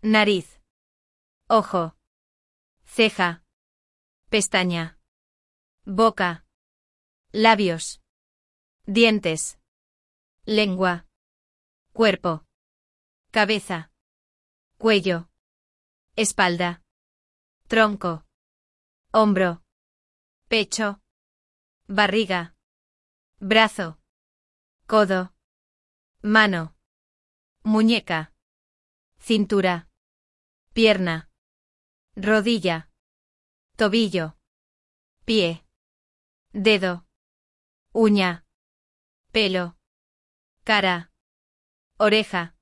nariz, ojo, ceja, pestaña, boca, labios, dientes, lengua, cuerpo, cabeza, cuello, espalda, tronco, hombro, pecho, barriga, brazo, codo, mano, muñeca, cintura, pierna, rodilla, tobillo, pie, dedo, uña, pelo, cara, oreja,